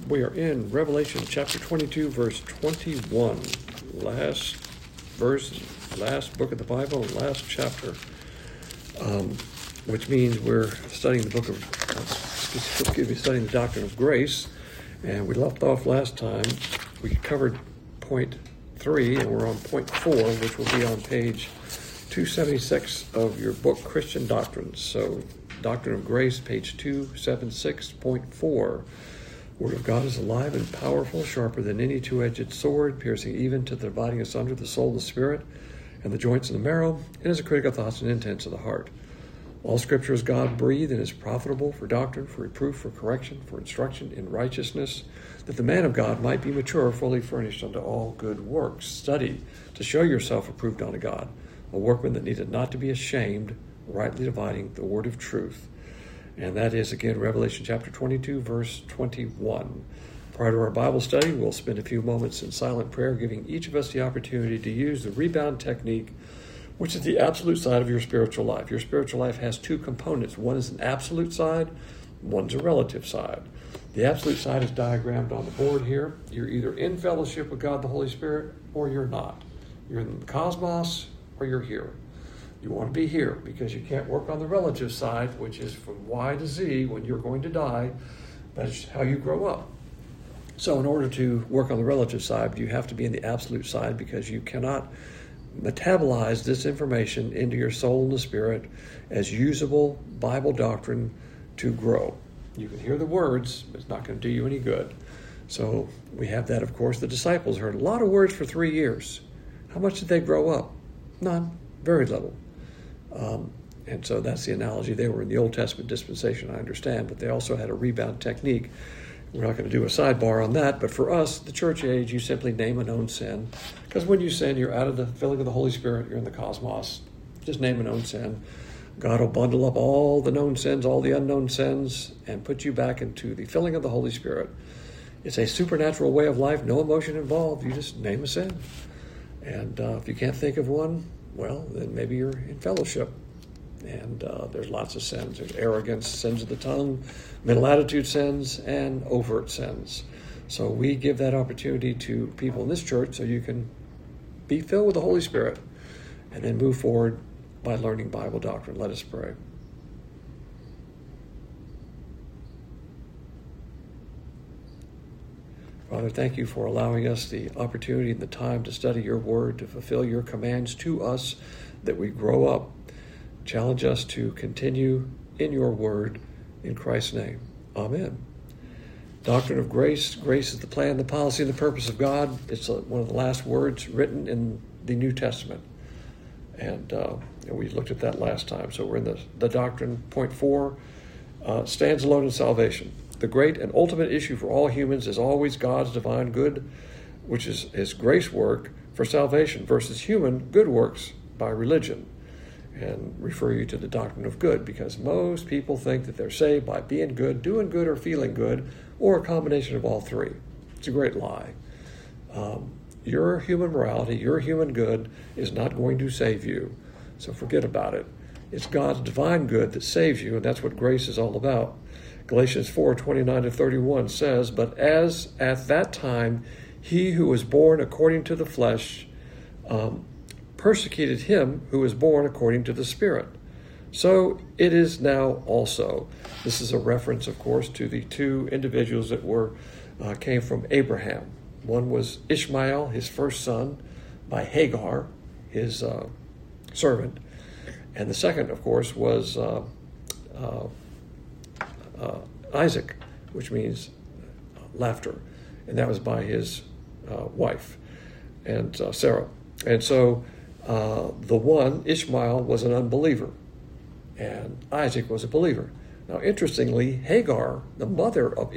We are in Revelation chapter 22, verse 21. Last verse, last book of the Bible, last chapter, which means we're studying the book of, studying the doctrine of grace. And we left off last time. We covered point 3, and we're on point 4, which will be on page 276 of your book, Christian Doctrines. So, Doctrine of Grace, page 276.4. Word of God is alive and powerful, sharper than any two-edged sword, piercing even to the dividing asunder the soul and the spirit, and the joints and the marrow, and is a critic of thoughts and intents of the heart. All Scripture is God-breathed and is profitable for doctrine, for reproof, for correction, for instruction in righteousness, that the man of God might be mature, fully furnished unto all good works. Study to show yourself approved unto God, a workman that needeth not to be ashamed, rightly dividing the word of truth. And that is, again, Revelation chapter 22, verse 21. Prior to our Bible study, we'll spend a few moments in silent prayer, giving each of us the opportunity to use the rebound technique, which is the absolute side of your spiritual life. Your spiritual life has two components. One is an absolute side, one's a relative side. The absolute side is diagrammed on the board here. You're either in fellowship with God the Holy Spirit or you're not. You're in the cosmos or you're here. You want to be here because you can't work on the relative side, which is from Y to Z when you're going to die. That's how you grow up. So in order to work on the relative side, you have to be in the absolute side because you cannot metabolize this information into your soul and the spirit as usable Bible doctrine to grow. You can hear the words, but it's not going to do you any good. So we have that, of course. The disciples heard a lot of words for 3 years. How much did they grow up? None. Very little. And so that's the analogy. They were in the Old Testament dispensation, I understand, but they also had a rebound technique. We're not going to do a sidebar on that, but for us, the church age, you simply name a known sin. Because when you sin, you're out of the filling of the Holy Spirit, you're in the cosmos. Just name a known sin. God will bundle up all the known sins, all the unknown sins, and put you back into the filling of the Holy Spirit. It's a supernatural way of life, no emotion involved. You just name a sin. And if you can't think of one, well, then maybe you're in fellowship. And there's lots of sins. There's arrogance, sins of the tongue, mental attitude sins, and overt sins. So we give that opportunity to people in this church so you can be filled with the Holy Spirit and then move forward by learning Bible doctrine. Let us pray. Father, thank you for allowing us the opportunity and the time to study your word, to fulfill your commands to us, that we grow up. Challenge us to continue in your word, in Christ's name. Amen. Doctrine of grace. Grace is the plan, the policy, and the purpose of God. It's one of the last words written in the New Testament. And we looked at that last time. So we're in the doctrine. Point 4, stands alone in salvation. The great and ultimate issue for all humans is always God's divine good, which is his grace work for salvation, versus human good works by religion. And refer you to the doctrine of good, because most people think that they're saved by being good, doing good, or feeling good, or a combination of all three. It's a great lie. Your human morality, your human good is not going to save you, so forget about it. It's God's divine good that saves you, and that's what grace is all about. Galatians 4:29-31 says, "But as at that time he who was born according to the flesh persecuted him who was born according to the Spirit, so it is now also." This is a reference, of course, to the two individuals that came from Abraham. One was Ishmael, his first son, by Hagar, his servant. And the second, of course, was Isaac, which means laughter. And that was by his wife, and Sarah. And so the one, Ishmael, was an unbeliever, and Isaac was a believer. Now, interestingly, Hagar, the mother of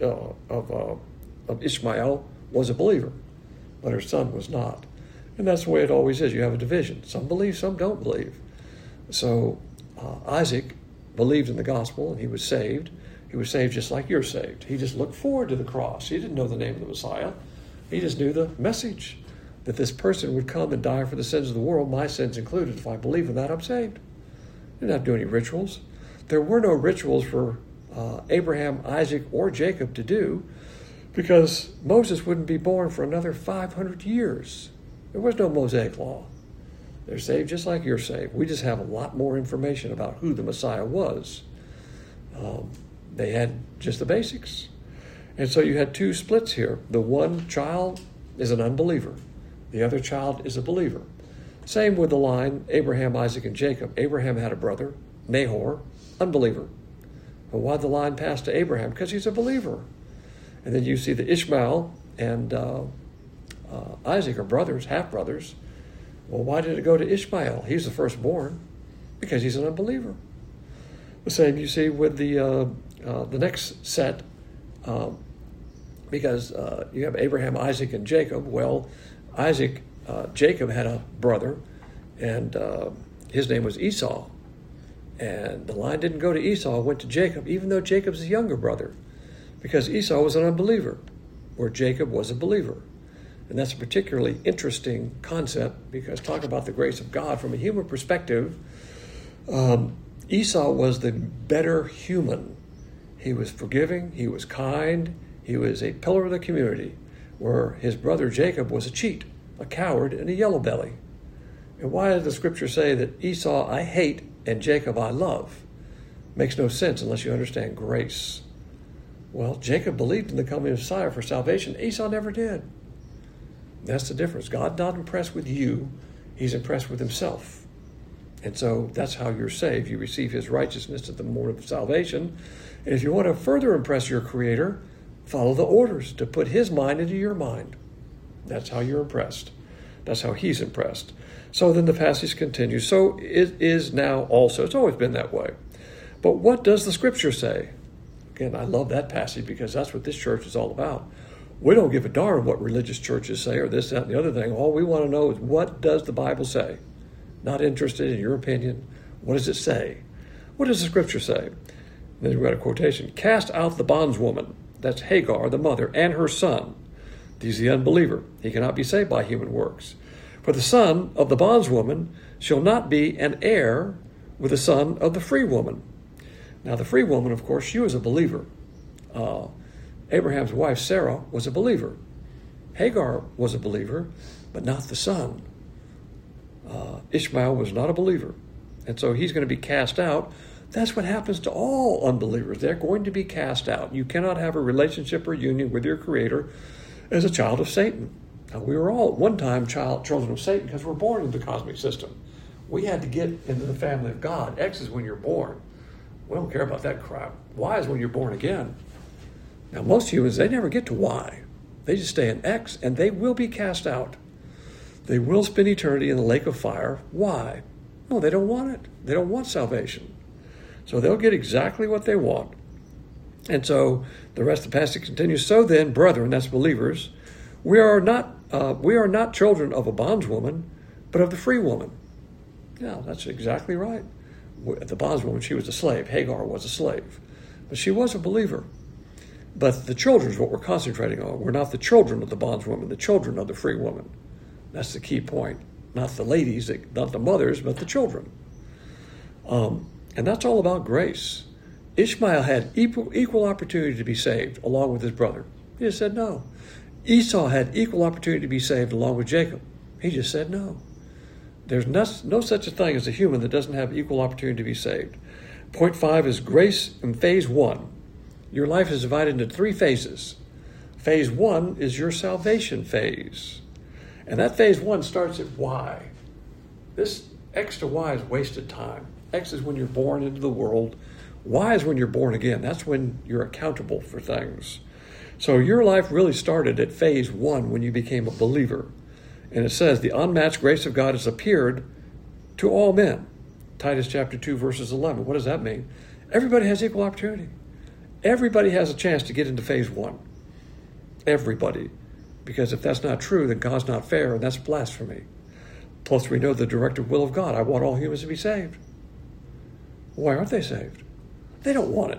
Ishmael, was a believer, but her son was not. And that's the way it always is. You have a division. Some believe, some don't believe. So Isaac believed in the gospel, and he was saved. He was saved just like you're saved. He just looked forward to the cross. He didn't know the name of the Messiah. He just knew the message that this person would come and die for the sins of the world, my sins included. If I believe in that, I'm saved. He didn't have to do any rituals. There were no rituals for Abraham, Isaac, or Jacob to do. because Moses wouldn't be born for another 500 years. There was no Mosaic law. They're saved just like you're saved. We just have a lot more information about who the Messiah was. They had just the basics. And so you had two splits here. The one child is an unbeliever. The other child is a believer. Same with the line Abraham, Isaac, and Jacob. Abraham had a brother, Nahor, unbeliever. But why'd the line pass to Abraham? Because he's a believer. And then you see that Ishmael and Isaac are brothers, half-brothers. Well, why did it go to Ishmael? He's the firstborn. Because he's an unbeliever. The same you see with the next set, because you have Abraham, Isaac, and Jacob. Well, Jacob had a brother, and his name was Esau. And the line didn't go to Esau, it went to Jacob, even though Jacob's the younger brother, because Esau was an unbeliever, where Jacob was a believer. And that's a particularly interesting concept, because talk about the grace of God from a human perspective. Esau was the better human. He was forgiving, he was kind, he was a pillar of the community, where his brother Jacob was a cheat, a coward, and a yellow belly. And why does the scripture say that Esau I hate and Jacob I love? Makes no sense unless you understand grace. Well, Jacob believed in the coming of Messiah for salvation. Esau never did. That's the difference. God's not impressed with you. He's impressed with himself. And so that's how you're saved. You receive his righteousness at the moment of salvation. And if you want to further impress your Creator, follow the orders to put his mind into your mind. That's how you're impressed. That's how he's impressed. So then the passage continues. So it is now also. It's always been that way. But what does the scripture say? Again, I love that passage because that's what this church is all about. We don't give a darn what religious churches say or this, that, and the other thing. All we want to know is, what does the Bible say? Not interested in your opinion. What does it say? What does the scripture say? And then we've got a quotation. Cast out the bondswoman, that's Hagar, the mother, and her son. He's the unbeliever. He cannot be saved by human works. For the son of the bondswoman shall not be an heir with the son of the free woman. Now the free woman, of course, she was a believer. Abraham's wife, Sarah, was a believer. Hagar was a believer, but not the son. Ishmael was not a believer. And so he's going to be cast out. That's what happens to all unbelievers. They're going to be cast out. You cannot have a relationship or union with your Creator as a child of Satan. Now, we were all at one time children of Satan because we're born into the cosmic system. We had to get into the family of God. X is when you're born. We don't care about that crap. Y is when you're born again. Now, most humans, they never get to Y. They just stay in X, and they will be cast out. They will spend eternity in the lake of fire. Why? No, they don't want it. They don't want salvation. So they'll get exactly what they want. And so the rest of the passage continues. So then, brethren, that's believers, we are not children of a bondswoman, but of the free woman. Yeah, that's exactly right. The bondswoman, she was a slave. Hagar was a slave. But she was a believer. But the children is what we're concentrating on. We're not the children of the bondswoman, the children of the free woman. That's the key point. Not the ladies, not the mothers, but the children. And that's all about grace. Ishmael had equal opportunity to be saved along with his brother. He just said no. Esau had equal opportunity to be saved along with Jacob. He just said no. There's no such a thing as a human that doesn't have equal opportunity to be saved. Point 5 is grace in phase 1. Your life is divided into 3 phases. Phase 1 is your salvation phase. And that phase 1 starts at Y. This X to Y is wasted time. X is when you're born into the world. Y is when you're born again. That's when you're accountable for things. So your life really started at phase 1 when you became a believer. And it says, the unmatched grace of God has appeared to all men. Titus chapter 2, verses 11. What does that mean? Everybody has equal opportunity. Everybody has a chance to get into phase 1. Everybody. Because if that's not true, then God's not fair, and that's blasphemy. Plus, we know the directive will of God. I want all humans to be saved. Why aren't they saved? They don't want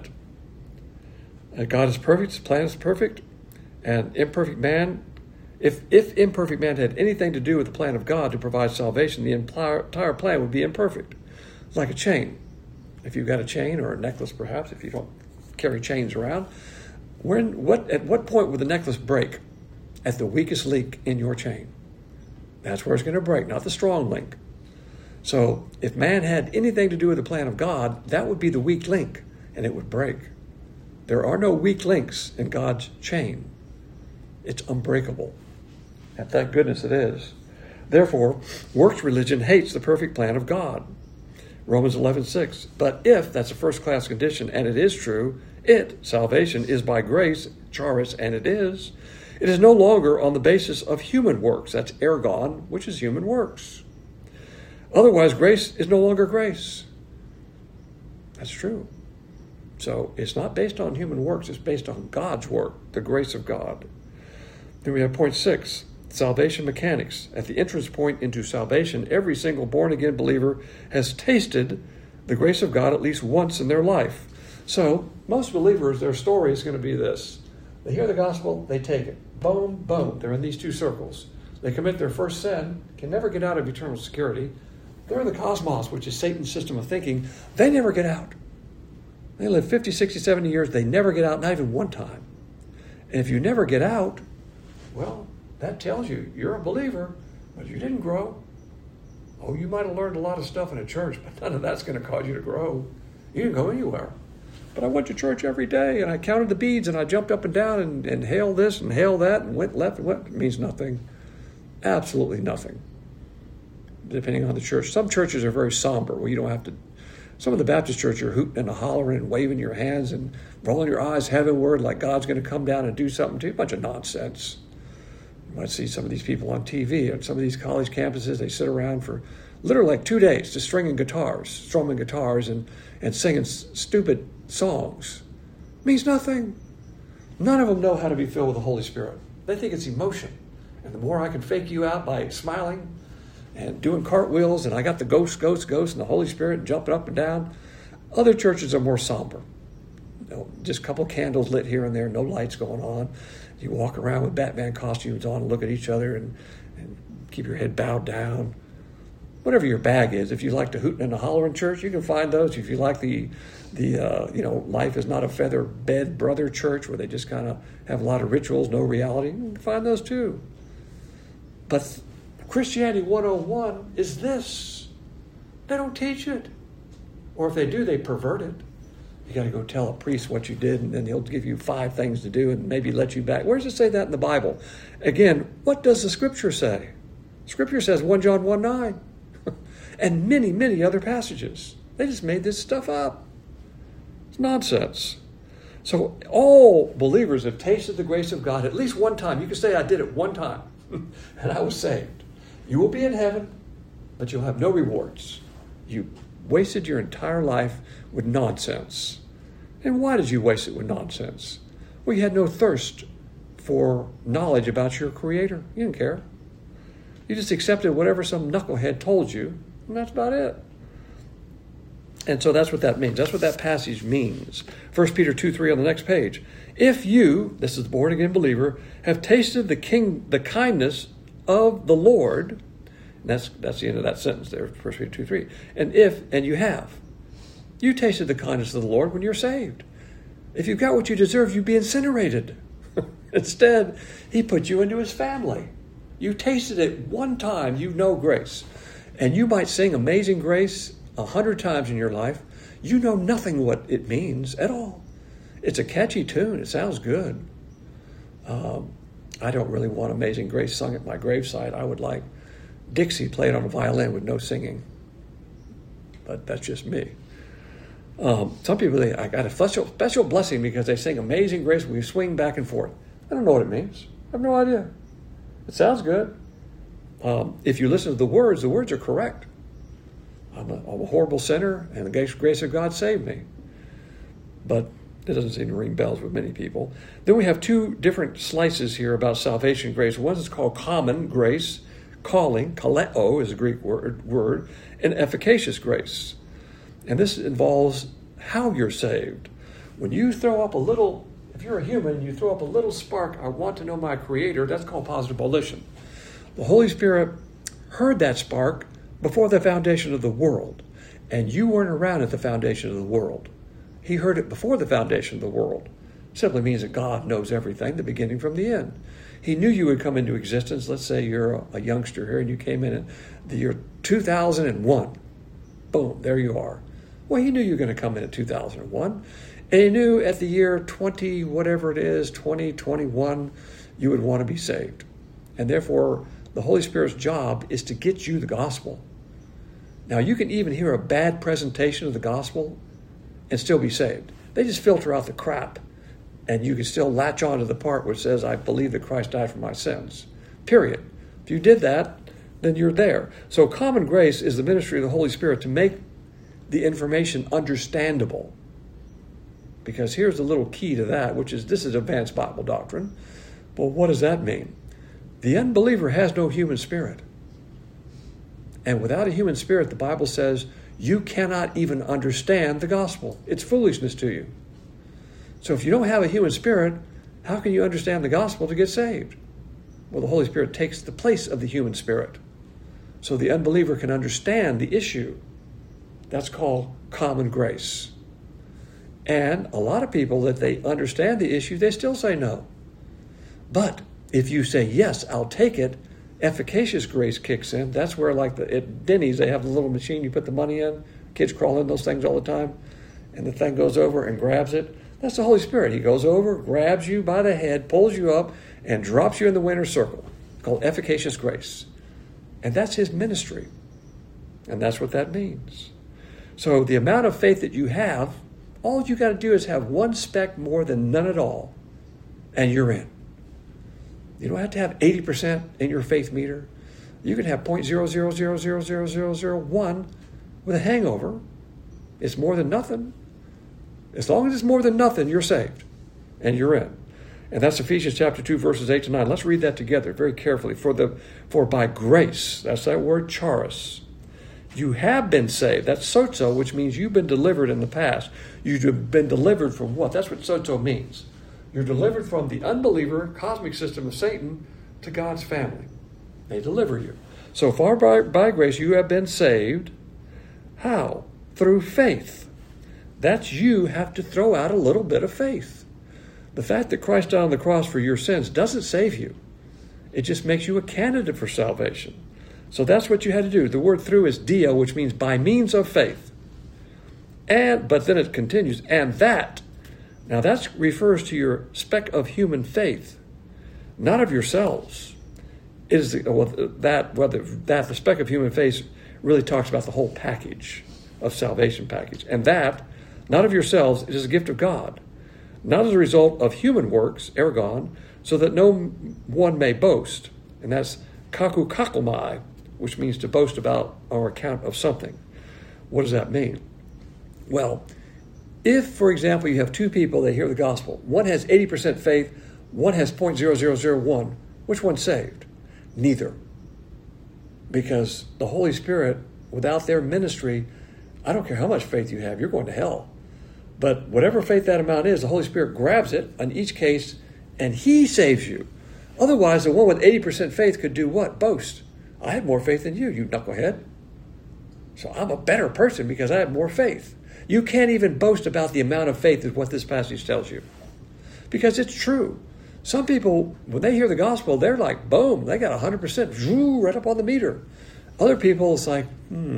it. God is perfect. His plan is perfect. And imperfect man, if imperfect man had anything to do with the plan of God to provide salvation, the entire plan would be imperfect. It's like a chain. If you've got a chain or a necklace, perhaps, if you don't carry chains around, At what point would the necklace break? At the weakest link in your chain. That's where it's going to break, not the strong link. So if man had anything to do with the plan of God, that would be the weak link, and it would break. There are no weak links in God's chain. It's unbreakable. And thank goodness it is. Therefore, works religion hates the perfect plan of God. Romans 11:6. But if that's a first-class condition, and it is true, salvation, is by grace, charis, and it is no longer on the basis of human works. That's ergon, which is human works. Otherwise, grace is no longer grace. That's true. So it's not based on human works, it's based on God's work, the grace of God. Then we have point 6, salvation mechanics. At the entrance point into salvation, every single born-again believer has tasted the grace of God at least once in their life. So most believers, their story is going to be this. They hear the gospel, they take it. Boom, boom. They're in these two circles. They commit their first sin, can never get out of eternal security. They're in the cosmos, which is Satan's system of thinking. They never get out. They live 50, 60, 70 years. They never get out, not even one time. And if you never get out, well, that tells you you're a believer, but you didn't grow. Oh, you might have learned a lot of stuff in a church, but none of that's going to cause you to grow. You didn't go anywhere. But I went to church every day, and I counted the beads, and I jumped up and down and hailed this and hailed that and went left and went. It means nothing. Absolutely nothing. Depending on the church. Some churches are very somber, where you don't have to. Some of the Baptist churches are hooting and hollering and waving your hands and rolling your eyes heavenward like God's going to come down and do something to you. A bunch of nonsense. You might see some of these people on TV on some of these college campuses. They sit around for literally like 2 days just strumming guitars and singing stupid songs. It means nothing. None of them know how to be filled with the Holy Spirit. They think it's emotion. And the more I can fake you out by smiling and doing cartwheels, and I got the ghost, and the Holy Spirit jumping up and down. Other churches are more somber. Just a couple candles lit here and there, no lights going on. You walk around with Batman costumes on and look at each other and keep your head bowed down. Whatever your bag is, if you like to hoot and a holler in church, you can find those. If you like the life is not a feather bed brother church where they just kind of have a lot of rituals, no reality, you can find those too. But Christianity 101 is this. They don't teach it. Or if they do, they pervert it. You got to go tell a priest what you did, and then he'll give you 5 things to do and maybe let you back. Where does it say that in the Bible? Again, what does the Scripture say? Scripture says 1 John 1:9 and many, many other passages. They just made this stuff up. It's nonsense. So all believers have tasted the grace of God at least one time. You can say, I did it one time, and I was saved. You will be in heaven, but you'll have no rewards. You wasted your entire life with nonsense. And why did you waste it with nonsense? Well, you had no thirst for knowledge about your Creator. You didn't care. You just accepted whatever some knucklehead told you, and that's about it. And so that's what that means. That's what that passage means. 1 Peter 2:3 on the next page. If you, this is the born-again believer, have tasted the kindness of the Lord, and that's the end of that sentence there, 1 Peter 2:3. And you tasted the kindness of the Lord when you're saved. If you got what you deserve, you'd be incinerated. Instead, he put you into his family. You tasted it one time, you know grace. And you might sing Amazing Grace 100 times in your life. You know nothing what it means at all. It's a catchy tune. It sounds good. I don't really want Amazing Grace sung at my gravesite. I would like Dixie played on a violin with no singing. But that's just me. Some people, I got a special blessing because they sing Amazing Grace when we swing back and forth. I don't know what it means. I have no idea. It sounds good. If you listen to the words are correct. I'm a horrible sinner, and the grace of God saved me. But it doesn't seem to ring bells with many people. Then we have 2 different slices here about salvation grace. One is called common grace, calling, kaleo is a Greek word, and efficacious grace. And this involves how you're saved. When you throw up a little, if you're a human, you throw up a little spark, I want to know my Creator, that's called positive volition. The Holy Spirit heard that spark before the foundation of the world, and you weren't around at the foundation of the world. He heard it before the foundation of the world. Simply means that God knows everything, the beginning from the end. He knew you would come into existence. Let's say you're a youngster here and you came in the year 2001. Boom, there you are. Well, he knew you were going to come in at 2001. And he knew at the year 20, whatever it is, 2021, you would want to be saved. And therefore, the Holy Spirit's job is to get you the gospel. Now, you can even hear a bad presentation of the gospel and still be saved. They just filter out the crap. And you can still latch on to the part which says, I believe that Christ died for my sins. Period. If you did that, then you're there. So common grace is the ministry of the Holy Spirit to make the information understandable. Because here's the little key to that, which is this is advanced Bible doctrine. Well, what does that mean? The unbeliever has no human spirit. And without a human spirit, the Bible says, you cannot even understand the gospel. It's foolishness to you. So if you don't have a human spirit, how can you understand the gospel to get saved? Well, the Holy Spirit takes the place of the human spirit. So the unbeliever can understand the issue. That's called common grace. And a lot of people, that they understand the issue, they still say no. But if you say, yes, I'll take it, efficacious grace kicks in. That's where, like at Denny's, they have the little machine you put the money in. Kids crawl in those things all the time. And the thing goes over and grabs it. That's the Holy Spirit. He goes over, grabs you by the head, pulls you up, and drops you in the winner's circle, called efficacious grace. And that's his ministry. And that's what that means. So the amount of faith that you have, all you got to do is have one speck more than none at all, and you're in. You don't have to have 80% in your faith meter. You can have 0.000000001 with a hangover. It's more than nothing. As long as it's more than nothing, you're saved, and you're in. And that's Ephesians chapter 2, verses 8 to 9. Let's read that together very carefully. For by grace, that's that word charis, you have been saved. That's sozo, which means you've been delivered in the past. You've been delivered from what? That's what sozo means. You're delivered from the unbeliever cosmic system of Satan to God's family. They deliver you. So far by grace, you have been saved. How? Through faith. That's you have to throw out a little bit of faith. The fact that Christ died on the cross for your sins doesn't save you. It just makes you a candidate for salvation. So that's what you had to do. The word through is dia, which means by means of faith. But then it continues, and that. Now that refers to your speck of human faith, not of yourselves. The speck of human faith really talks about the whole package of salvation package. And that, not of yourselves, it is a gift of God, not as a result of human works, ergon, so that no one may boast. And that's kakukakomai, which means to boast about or account of something. What does that mean? Well, if, for example, you have two people, they hear the gospel. One has 80% faith, one has 0.0001. Which one's saved? Neither. Because the Holy Spirit, without their ministry, I don't care how much faith you have, you're going to hell. But whatever faith that amount is, the Holy Spirit grabs it in each case, and he saves you. Otherwise, the one with 80% faith could do what? Boast. I have more faith than you knucklehead. So I'm a better person because I have more faith. You can't even boast about the amount of faith is what this passage tells you. Because it's true. Some people, when they hear the gospel, they're like, boom, they got 100%, right up on the meter. Other people, it's like,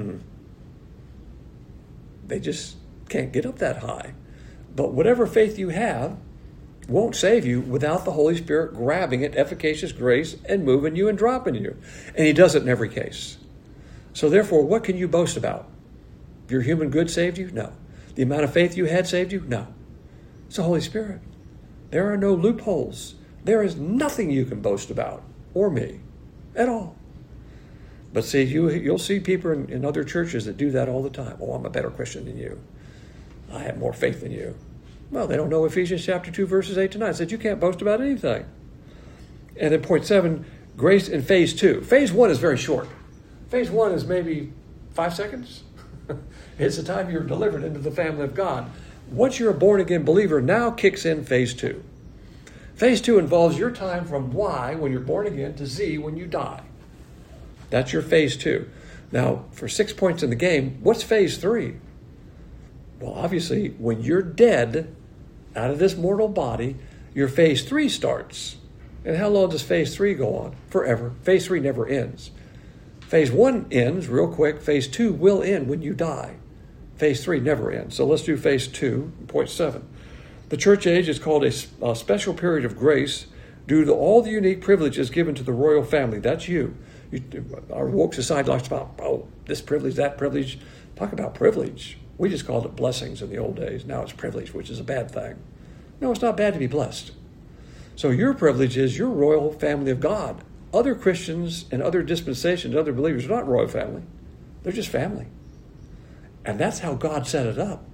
they just can't get up that high. But whatever faith you have won't save you without the Holy Spirit grabbing it, efficacious grace, and moving you and dropping you. And he does it in every case. So therefore, what can you boast about? Your human good saved you? No. The amount of faith you had saved you? No. It's the Holy Spirit. There are no loopholes. There is nothing you can boast about, or me, at all. But see, you'll see people in other churches that do that all the time. Oh, I'm a better Christian than you. I have more faith than you. Well, they don't know Ephesians chapter 2, verses 8 to 9. It said you can't boast about anything. And then point 7, grace in phase 2. Phase 1 is very short. Phase 1 is maybe 5 seconds. It's the time you're delivered into the family of God. Once you're a born-again believer, now kicks in phase 2. Phase 2 involves your time from Y, when you're born again, to Z, when you die. That's your phase 2. Now, for 6 points in the game, what's phase 3? Well, obviously, when you're dead, out of this mortal body, your phase 3 starts. And how long does phase 3 go on? Forever. Phase 3 never ends. Phase 1 ends real quick. Phase 2 will end when you die. Phase 3 never ends. So let's do phase 2, point 7. The church age is called a special period of grace due to all the unique privileges given to the royal family. That's you. Our woke society likes to talk about, this privilege, that privilege. Talk about privilege. We just called it blessings in the old days. Now it's privilege, which is a bad thing. No, it's not bad to be blessed. So your privilege is your royal family of God. Other Christians and other dispensations, other believers are not royal family. They're just family. And that's how God set it up.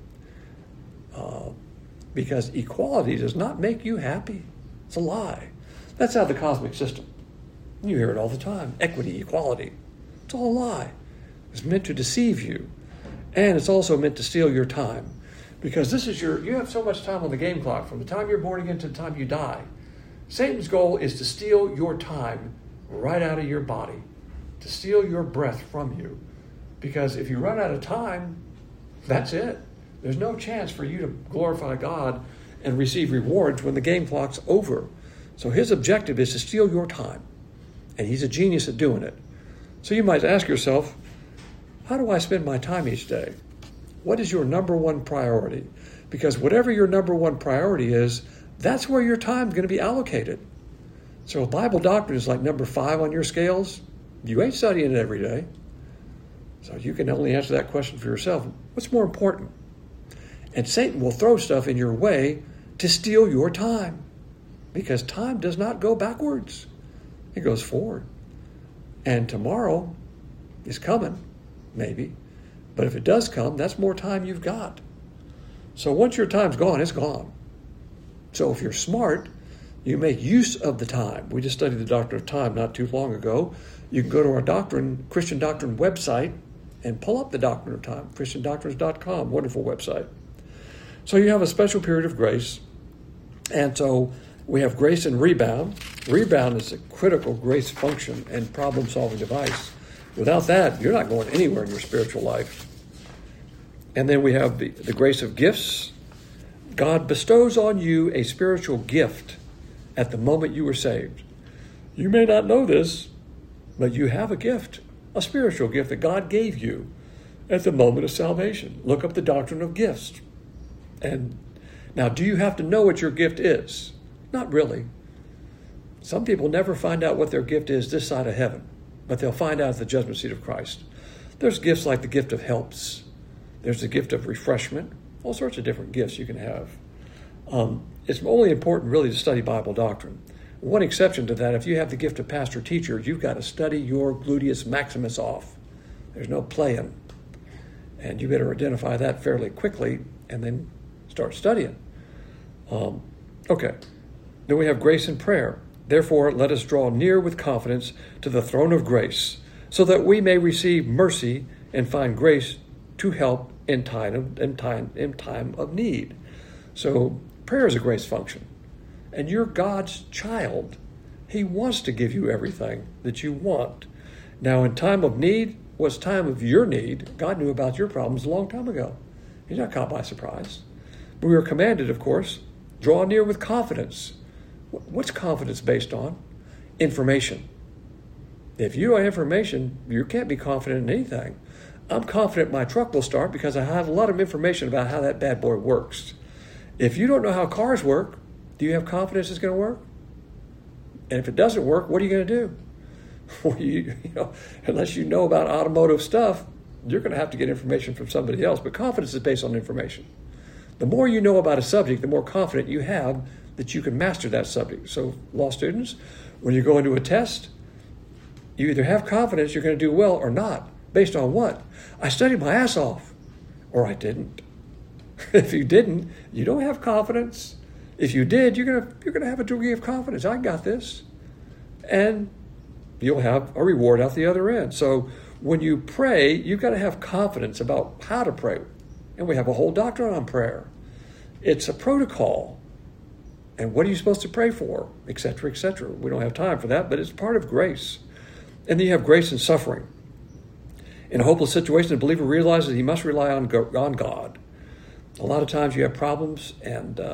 Because equality does not make you happy. It's a lie. That's how the cosmic system. You hear it all the time. Equity, equality. It's all a lie. It's meant to deceive you. And it's also meant to steal your time. Because this is you have so much time on the game clock from the time you're born again to the time you die. Satan's goal is to steal your time right out of your body, to steal your breath from you. Because if you run out of time, that's it. There's no chance for you to glorify God and receive rewards when the game clock's over. So his objective is to steal your time. And he's a genius at doing it. So you might ask yourself, how do I spend my time each day? What is your number one priority? Because whatever your number one priority is, that's where your time's going to be allocated. So if Bible doctrine is like number 5 on your scales, you ain't studying it every day. So you can only answer that question for yourself. What's more important? And Satan will throw stuff in your way to steal your time. Because time does not go backwards. It goes forward. And tomorrow is coming, maybe. But if it does come, that's more time you've got. So once your time's gone, it's gone. So if you're smart, you make use of the time. We just studied the doctrine of time not too long ago. You can go to our Christian Doctrine website and pull up the doctrine of time, christiandoctrines.com, wonderful website. So you have a special period of grace. And so we have grace and rebound. Rebound is a critical grace function and problem-solving device. Without that, you're not going anywhere in your spiritual life. And then we have the grace of gifts. God bestows on you a spiritual gift at the moment you were saved. You may not know this, but you have a gift, a spiritual gift that God gave you at the moment of salvation. Look up the doctrine of gifts. And now, do you have to know what your gift is? Not really. Some people never find out what their gift is this side of heaven, but they'll find out at the judgment seat of Christ. There's gifts like the gift of helps. There's the gift of refreshment. All sorts of different gifts you can have. It's only important really to study Bible doctrine. One exception to that, if you have the gift of pastor-teacher, you've got to study your gluteus maximus off. There's no playing. And you better identify that fairly quickly and then start studying. Okay. Then we have grace and prayer. Therefore, let us draw near with confidence to the throne of grace, so that we may receive mercy and find grace to help in time of need. So prayer is a grace function. And you're God's child. He wants to give you everything that you want. Now, in time of need, what's time of your need? God knew about your problems a long time ago. He's not caught by surprise. But we are commanded, of course, draw near with confidence. What's confidence based on? Information. If you don't have information, you can't be confident in anything. I'm confident my truck will start because I have a lot of information about how that bad boy works. If you don't know how cars work, do you have confidence it's going to work? And if it doesn't work, what are you going to do? Well, unless you know about automotive stuff, you're going to have to get information from somebody else. But confidence is based on information. The more you know about a subject, the more confident you have that you can master that subject. So, law students, when you go into a test, you either have confidence you're going to do well or not. Based on what? I studied my ass off. Or I didn't. If you didn't, you don't have confidence. If you did, you're going to have a degree of confidence. I got this. And you'll have a reward out the other end. So when you pray, you've got to have confidence about how to pray. And we have a whole doctrine on prayer. It's a protocol. And what are you supposed to pray for? Et cetera, et cetera. We don't have time for that, but it's part of grace. And then you have grace and suffering. In a hopeless situation, the believer realizes he must rely on God. A lot of times you have problems and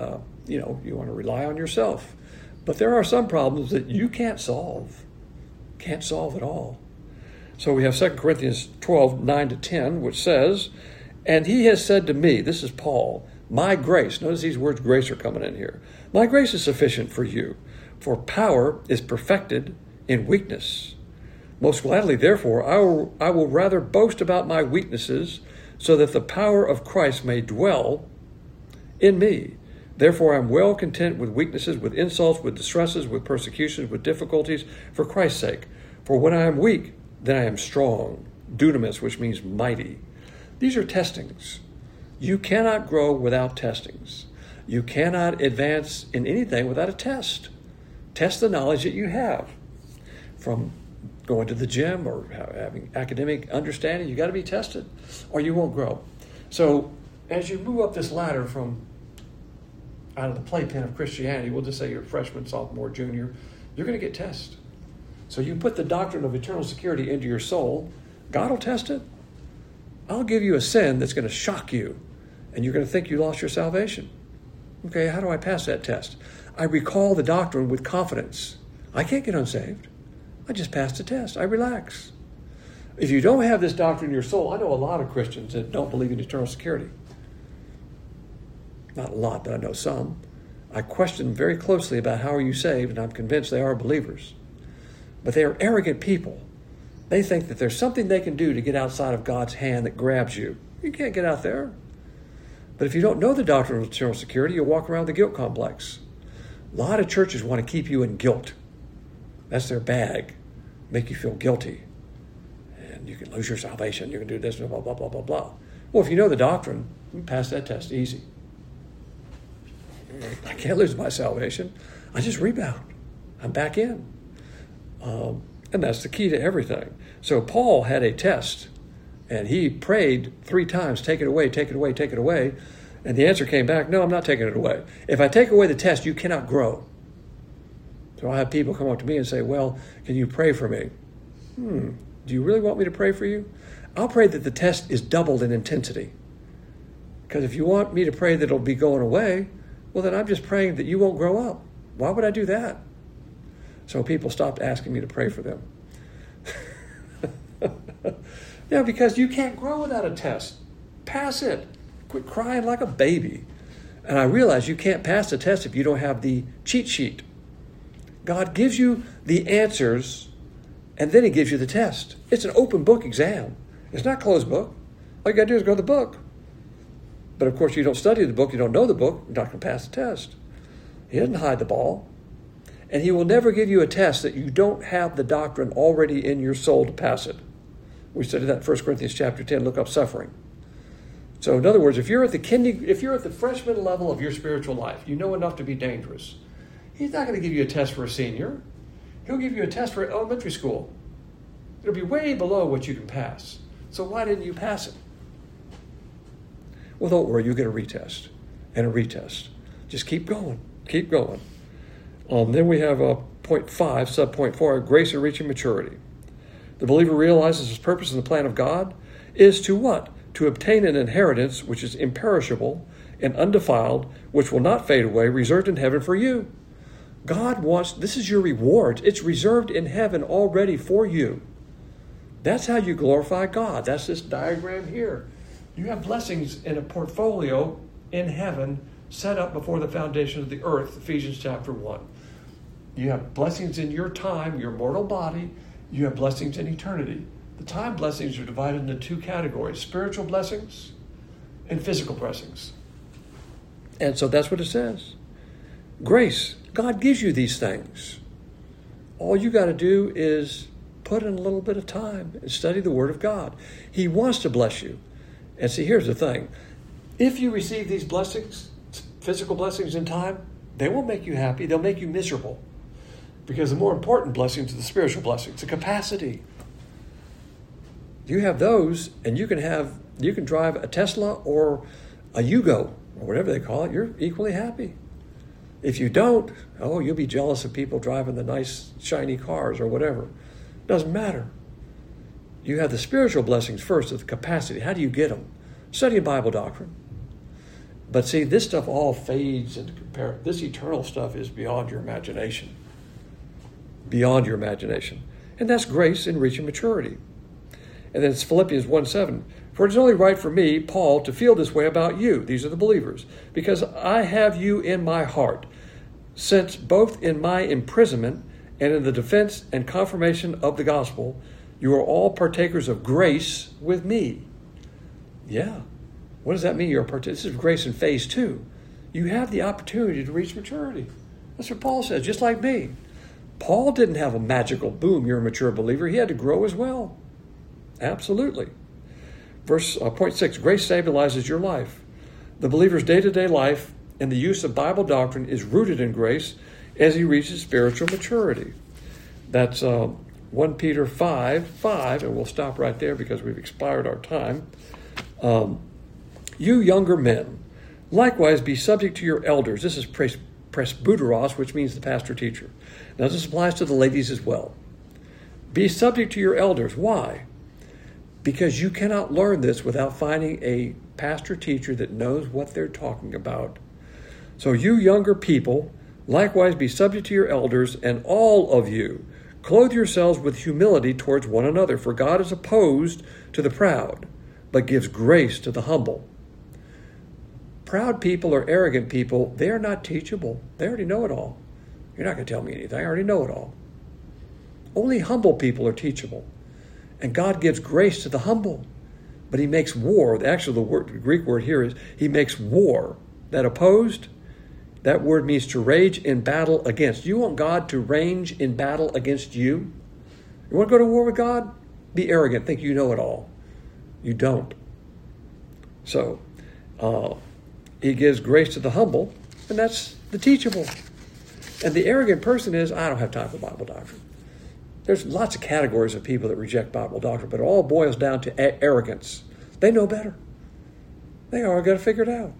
you want to rely on yourself. But there are some problems that you can't solve at all. So we have 2 Corinthians 12, 9-10, which says, and he has said to me, this is Paul, my grace, notice these words grace are coming in here. My grace is sufficient for you, for power is perfected in weakness. Most gladly, therefore, I will rather boast about my weaknesses, so that the power of Christ may dwell in me. Therefore, I am well content with weaknesses, with insults, with distresses, with persecutions, with difficulties, for Christ's sake. For when I am weak, then I am strong. Dunamis, which means mighty. These are testings. You cannot grow without testings. You cannot advance in anything without a test. Test the knowledge that you have. From going to the gym or having academic understanding, you got to be tested or you won't grow. So as you move up this ladder from out of the playpen of Christianity, we'll just say you're a freshman, sophomore, junior, you're going to get tested. So you put the doctrine of eternal security into your soul, God will test it. I'll give you a sin that's going to shock you, and you're going to think you lost your salvation. Okay, how do I pass that test? I recall the doctrine with confidence. I can't get unsaved. I just passed the test. I relax. If you don't have this doctrine in your soul, I know a lot of Christians that don't believe in eternal security. Not a lot, but I know some. I question very closely about how are you saved, and I'm convinced they are believers. But they are arrogant people. They think that there's something they can do to get outside of God's hand that grabs you. You can't get out there. But if you don't know the doctrine of eternal security, you'll walk around the guilt complex. A lot of churches want to keep you in guilt. That's their bag. Make you feel guilty. And you can lose your salvation. You can do this, blah, blah, blah, blah, blah. Well, if you know the doctrine, you can pass that test easy. I can't lose my salvation. I just rebound. I'm back in. And that's the key to everything. So Paul had a test, and he prayed 3 times, take it away, take it away, take it away. And the answer came back, no, I'm not taking it away. If I take away the test, you cannot grow. So I'll have people come up to me and say, well, can you pray for me? Do you really want me to pray for you? I'll pray that the test is doubled in intensity. Because if you want me to pray that it'll be going away, well, then I'm just praying that you won't grow up. Why would I do that? So people stopped asking me to pray for them. Yeah, because you can't grow without a test. Pass it. Quit crying like a baby. And I realize you can't pass the test if you don't have the cheat sheet. God gives you the answers, and then he gives you the test. It's an open book exam. It's not closed book. All you got to do is go to the book. But of course, you don't study the book, you don't know the book, you're not going to pass the test. He doesn't hide the ball. And he will never give you a test that you don't have the doctrine already in your soul to pass it. We studied that in 1 Corinthians chapter 10, look up suffering. So in other words, if you're at the freshman level of your spiritual life, you know enough to be dangerous. He's not going to give you a test for a senior. He'll give you a test for elementary school. It'll be way below what you can pass. So why didn't you pass it? Well, don't worry, you'll get a retest and a retest. Just keep going, keep going. Then we have point 5, subpoint 4, grace of reaching maturity. The believer realizes his purpose in the plan of God is to what? To obtain an inheritance which is imperishable and undefiled, which will not fade away, reserved in heaven for you. God wants, this is your reward. It's reserved in heaven already for you. That's how you glorify God. That's this diagram here. You have blessings in a portfolio in heaven set up before the foundation of the earth, Ephesians chapter 1. You have blessings in your time, your mortal body. You have blessings in eternity. The time blessings are divided into 2 categories, spiritual blessings and physical blessings. And so that's what it says. Grace. God gives you these things. All you got to do is put in a little bit of time and study the Word of God. He wants to bless you. And see, here's the thing. If you receive these blessings, physical blessings in time, they won't make you happy. They'll make you miserable. Because the more important blessings are the spiritual blessings, the capacity. You have those, and you can drive a Tesla or a Yugo, or whatever they call it. You're equally happy. If you don't, you'll be jealous of people driving the nice, shiny cars or whatever. Doesn't matter. You have the spiritual blessings first of the capacity. How do you get them? Studying Bible doctrine. But see, this stuff all fades into comparison. This eternal stuff is beyond your imagination. Beyond your imagination. And that's grace in reaching maturity. And then it's Philippians 1:7. For it is only right for me, Paul, to feel this way about you. These are the believers. Because I have you in my heart, since both in my imprisonment and in the defense and confirmation of the gospel, you are all partakers of grace with me. Yeah. What does that mean? You're a partaker. This is grace in phase 2. You have the opportunity to reach maturity. That's what Paul says, just like me. Paul didn't have a magical boom, you're a mature believer. He had to grow as well. Absolutely. Point 6, grace stabilizes your life. The believer's day-to-day life and the use of Bible doctrine is rooted in grace as he reaches spiritual maturity. That's 1 Peter 5:5, and we'll stop right there because we've expired our time. You younger men, likewise be subject to your elders. This is presbyteros, which means the pastor-teacher. Now this applies to the ladies as well. Be subject to your elders. Why? Because you cannot learn this without finding a pastor-teacher that knows what they're talking about. So you younger people, likewise be subject to your elders, and all of you, clothe yourselves with humility towards one another, for God is opposed to the proud, but gives grace to the humble. Proud people or arrogant people, they are not teachable. They already know it all. You're not going to tell me anything. I already know it all. Only humble people are teachable. And God gives grace to the humble. But he makes war. Actually, the Greek word here is he makes war. That opposed, that word means to rage in battle against. You want God to rage in battle against you? You want to go to war with God? Be arrogant. Think you know it all. You don't. So, he gives grace to the humble, and that's the teachable. And the arrogant person is, I don't have time for Bible doctrine. There's lots of categories of people that reject Bible doctrine, but it all boils down to arrogance. They know better. They are got to figure it out.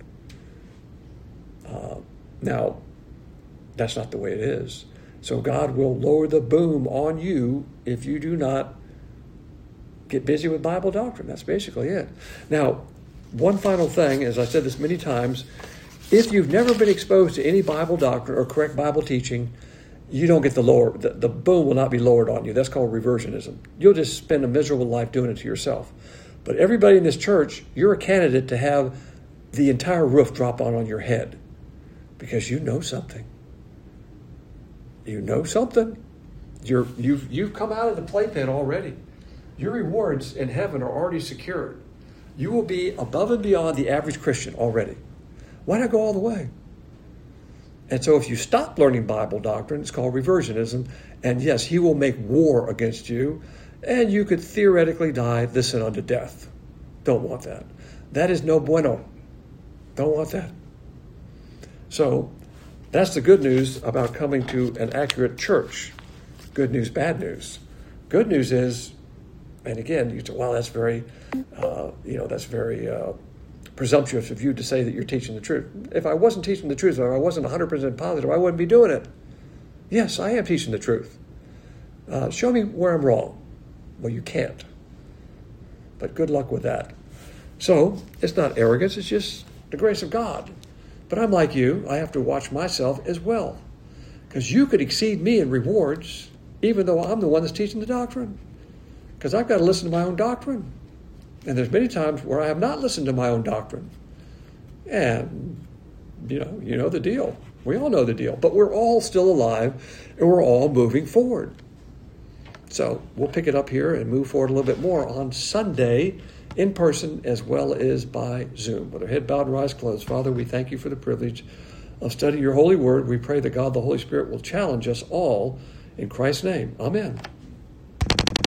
Now, that's not the way it is. So God will lower the boom on you if you do not get busy with Bible doctrine. That's basically it. Now, one final thing, as I said this many times, if you've never been exposed to any Bible doctrine or correct Bible teaching, you don't get the boom will not be lowered on you. That's called reversionism. You'll just spend a miserable life doing it to yourself. But everybody in this church, you're a candidate to have the entire roof drop on your head because you know something. You know something. You've come out of the playpen already. Your rewards in heaven are already secured. You will be above and beyond the average Christian already. Why not go all the way? And so if you stop learning Bible doctrine, it's called reversionism. And yes, he will make war against you. And you could theoretically die this and unto death. Don't want that. That is no bueno. Don't want that. So that's the good news about coming to an accurate church. Good news, bad news. Good news is, and again, you say, well, that's very, presumptuous of you to say that you're teaching the truth. If I wasn't teaching the truth, or I wasn't 100% positive, I wouldn't be doing it. Yes, I am teaching the truth. Show me where I'm wrong. Well, you can't. But good luck with that. So, it's not arrogance, it's just the grace of God. But I'm like you, I have to watch myself as well. Because you could exceed me in rewards, even though I'm the one that's teaching the doctrine. Because I've got to listen to my own doctrine. And there's many times where I have not listened to my own doctrine. And, you know the deal. We all know the deal. But we're all still alive, and we're all moving forward. So we'll pick it up here and move forward a little bit more on Sunday, in person as well as by Zoom. With our head bowed and eyes closed, Father, we thank you for the privilege of studying your holy word. We pray that God the Holy Spirit will challenge us all in Christ's name. Amen.